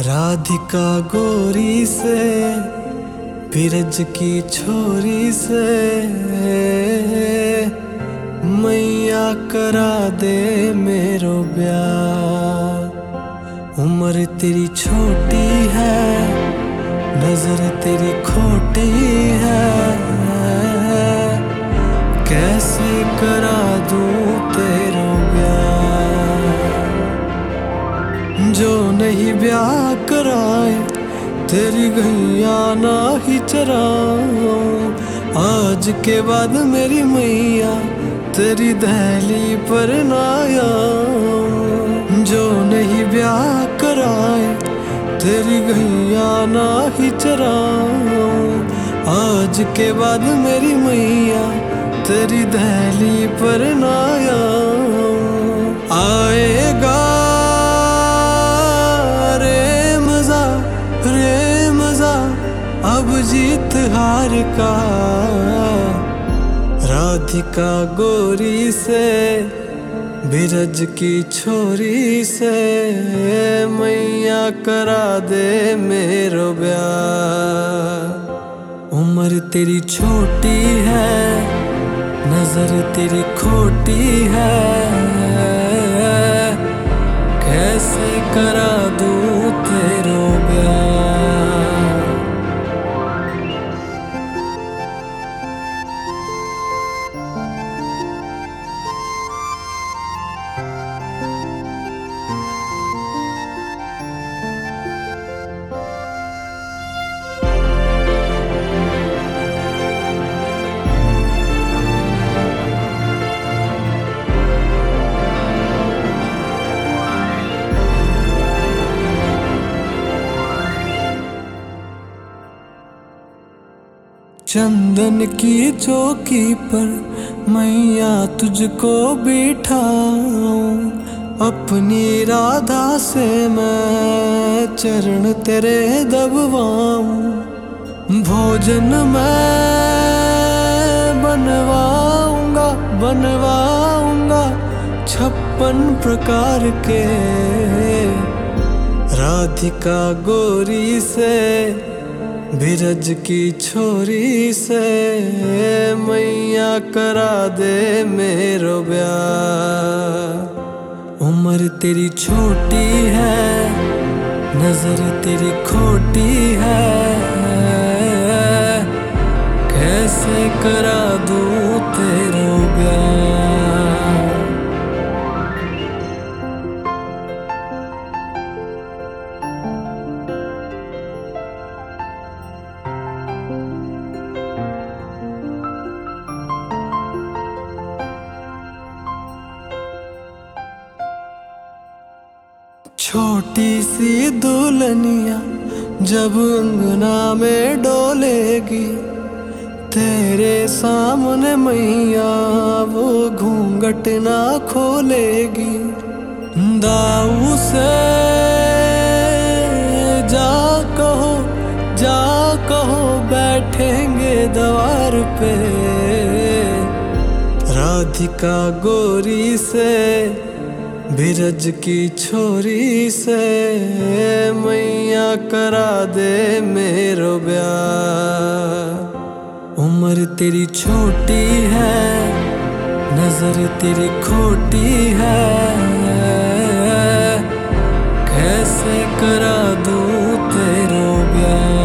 राधिका गोरी से बिरज की छोरी से मैया करा दे मेरो ब्याह। उम्र तेरी छोटी है, नजर तेरी खोटी है, कैसे करा दूं तेरा ब्याह। जो नहीं ब्याह कराए तेरी गैया ना ही चराऊं। आज के बाद मेरी मैया तेरी दहली पर ना आऊं। जो नहीं ब्याह कराए तेरी गैया ना ही चराऊं। आज के बाद मेरी मैया तेरी दहली पर ना आऊं। आएगा रे मजा अब जीत हार का। राधिका गोरी से बिरज की छोरी से मैया करा दे मेरो ब्याह। उम्र तेरी छोटी है, नजर तेरी खोटी है, कैसे करा दूं तेरा ब्याह। चंदन की चौकी पर मैया तुझको बिठाऊं। अपनी राधा से मैं चरण तेरे दबवाऊं। भोजन मैं बनवाऊंगा 56 प्रकार के। राधिका गोरी से बिरज की छोरी से मैया करा दे मेरो ब्याह। उम्र तेरी छोटी है, नजर तेरी खोटी है, कैसे करा दूं तेरा ब्याह। छोटी सी दुल्हनिया जब अंगना में डोलेगी, तेरे सामने मैया वो घूंघट ना खोलेगी। दाऊ से जा कहो बैठेंगे द्वार पे। राधिका गोरी से बिरज की छोरी से मैया करा दे मेरो ब्याह। उम्र तेरी छोटी है, नजर तेरी खोटी है, कैसे करा दूं तेरा ब्याह।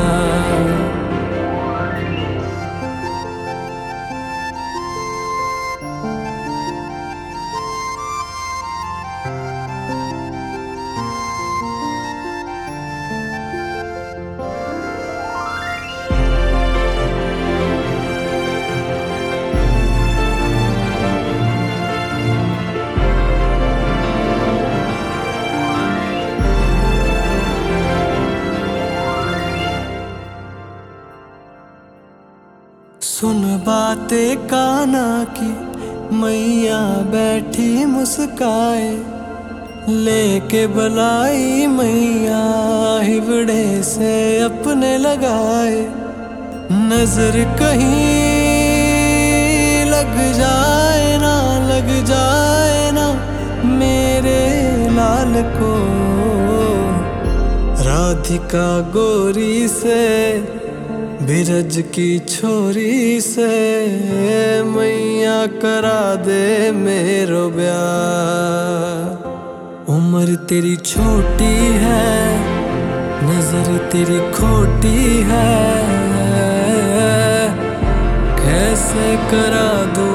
सुन बातें काना की मैया बैठी मुस्काए। लेके बलाई मैया हिवड़े से अपने लगाए। नजर कहीं लग जाए ना मेरे लाल को। राधिका गोरी से, बिरज की छोरी से, मैया करा दे मेरो ब्याह। उम्र तेरी छोटी है, नजर तेरी खोटी है, कैसे करा दूं